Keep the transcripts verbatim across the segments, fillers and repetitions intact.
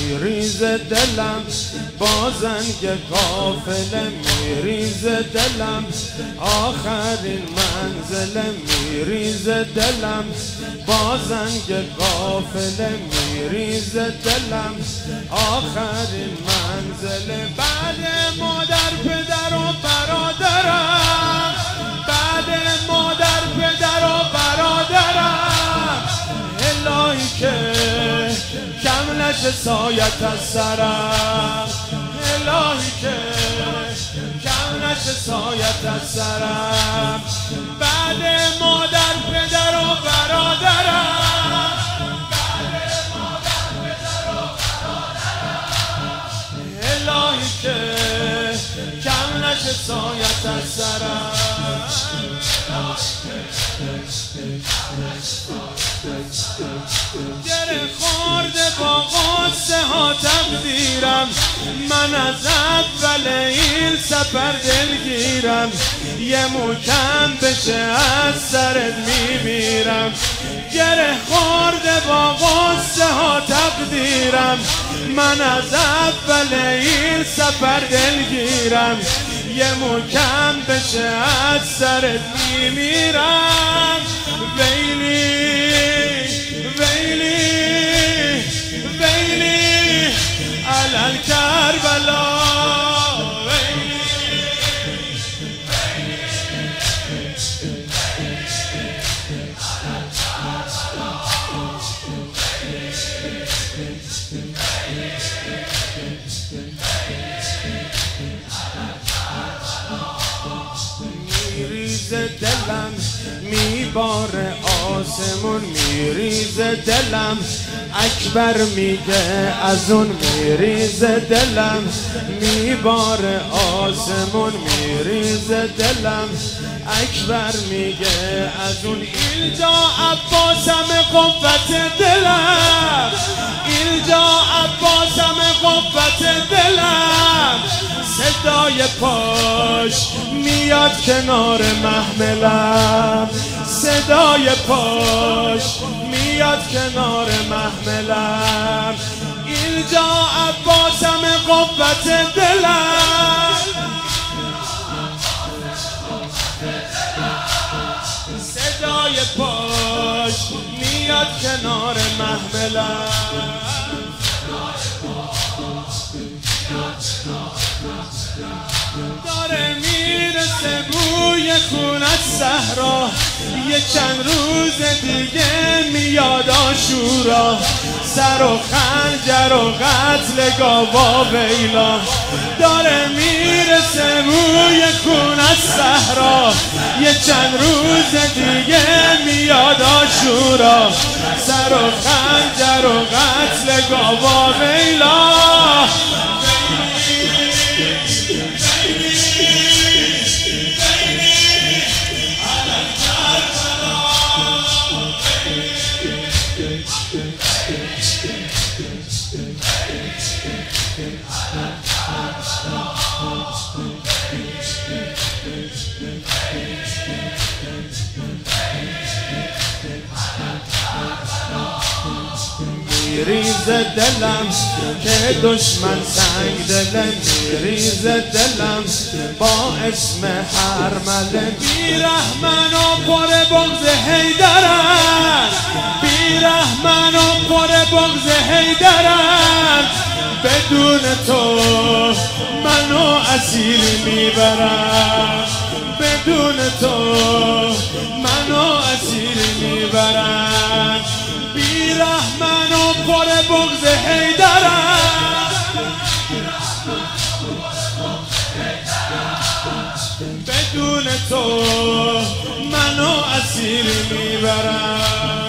میریز دلم با زنگ قافله میریز دلم آخرین منزل میریز دلم با زنگ قافله میریز دلم آخرین منزل بعد مادر پدر و برادرم بعد مادر پدر و برادرم الهی که کم نشه سایت از سرم الهی که کم نشه سایت از سرم بعد مادر پدر و برادرم بعد مادر پدر و برادرم الهی که کم نشه سایت از سرم گره خورده با غصه ها تقدیرم من از اول این سفر دلگیرم یه موکم بشه از سرت میمیرم گره خورده با غصه ها تقدیرم من از اول این سفر دلگیرم یه موکم بشه از سرت میمیرم ویلی ویلی ویلی علل کربلا ویلی ویلی میریز دلم میبار آسمون میریز دلم اکبر میگه از اون میریز دلم میبار آسمون میریز دلم اکبر میگه از اون اینجا عباسم قوت دلم اینجا عباسم قوت دلم صدای پاش میاد کنار محملم صدای پاش میاد کنار محملم اینجا عباسم قوت دلم صدای پاش میاد کنار محملم داره میرسه بوی خونت صحرا یه چند روز دیگه میاد آشورا سر و خنجر و قتل گاوا ویلا داره میرسه بوی خونت صحرا یه چند روز دیگه میاد آشورا سر و خنجر و قتل گاوا ویلا میریز دلم که دشمن سنگ دلم میریز دلم با اسم حرمله بیرحمن و پر بغض حیدرم بیرحمن و پر بغض حیدرم بدون تو منو اسیر میبرم بدون تو منو اسیر میبرم بیرحمن و پر بغض حیدرم بدون تو منو اسیر میبرم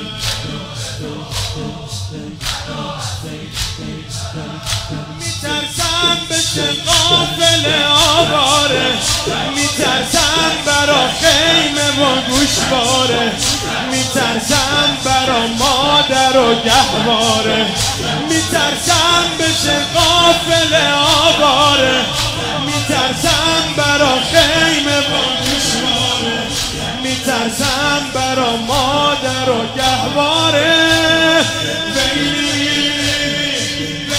میترسم بشه قافله آواره میترسم برا خیمه و گوشواره میترسم برا مادر و گهواره میترسم بشه قافله آواره میترسم برا خیمه و گوشواره میترسم برا مادر و گهواره ویلی